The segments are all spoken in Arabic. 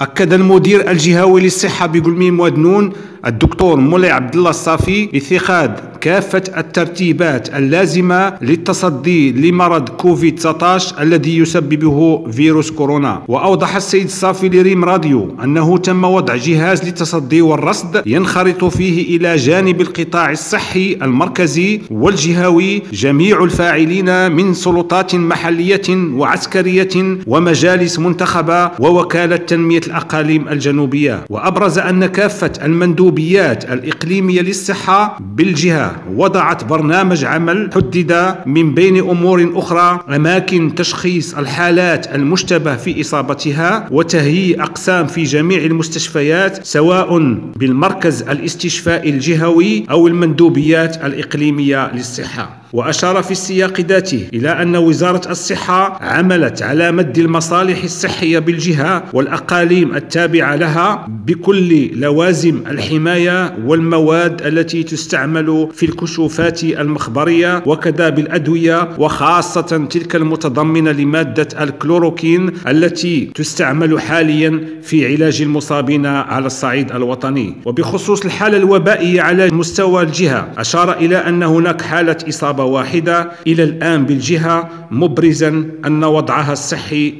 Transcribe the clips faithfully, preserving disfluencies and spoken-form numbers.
أكد المدير الجهوي للصحة بقلميم ودنون الدكتور مولاي عبد الله الصافي اتخاذ كافة الترتيبات اللازمة للتصدي لمرض كوفيد تسعة عشر الذي يسببه فيروس كورونا. وأوضح السيد الصافي لريم راديو أنه تم وضع جهاز للتصدي والرصد ينخرط فيه إلى جانب القطاع الصحي المركزي والجهوي جميع الفاعلين من سلطات محلية وعسكرية ومجالس منتخبة ووكالة تنمية الأقاليم الجنوبية. وأبرز أن كافة المندوبين البيات الإقليمية للصحة بالجهة وضعت برنامج عمل حدد من بين أمور أخرى أماكن تشخيص الحالات المشتبه في إصابتها وتهيئ أقسام في جميع المستشفيات سواء بالمركز الاستشفائي الجهوي أو المندوبيات الإقليمية للصحة. وأشار في السياق ذاته إلى أن وزارة الصحة عملت على مد المصالح الصحية بالجهة والأقاليم التابعة لها بكل لوازم الحماية والمواد التي تستعمل في الكشوفات المخبرية وكذا بالأدوية وخاصة تلك المتضمنة لمادة الكلوروكين التي تستعمل حاليا في علاج المصابين على الصعيد الوطني. وبخصوص الحالة الوبائية على مستوى الجهة أشار إلى أن هناك حالة إصابة واحدة إلى الآن بالجهة مبرزا أن وضعها الصحي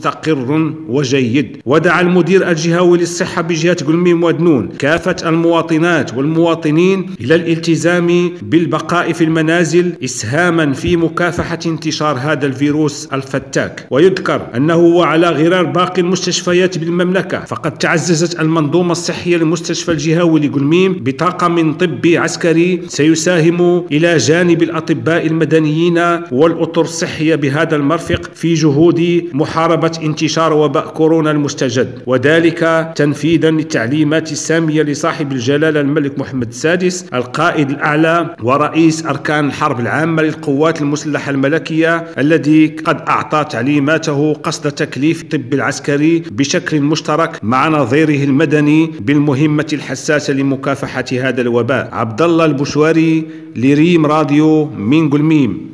مستقر وجيد. ودعا المدير الجهوي للصحة بجهة قلميم ودنون كافة المواطنات والمواطنين إلى الالتزام بالبقاء في المنازل إسهاما في مكافحة انتشار هذا الفيروس الفتاك. ويذكر أنه وعلى غرار باقي المستشفيات بالمملكة فقد تعززت المنظومة الصحية للمستشفى الجهوي لقلميم بطاقم طبي عسكري سيساهم إلى جانب الأطباء المدنيين والأطر الصحية بهذا المرفق في جهود محاربة انتشار وباء كورونا المستجد، وذلك تنفيذا للتعليمات السامية لصاحب الجلالة الملك محمد السادس القائد الأعلى ورئيس أركان الحرب العامة للقوات المسلحة الملكية الذي قد أعطى تعليماته قصد تكليف الطب العسكري بشكل مشترك مع نظيره المدني بالمهمة الحساسة لمكافحة هذا الوباء. عبد الله البشواري لريم راديو من قلميم.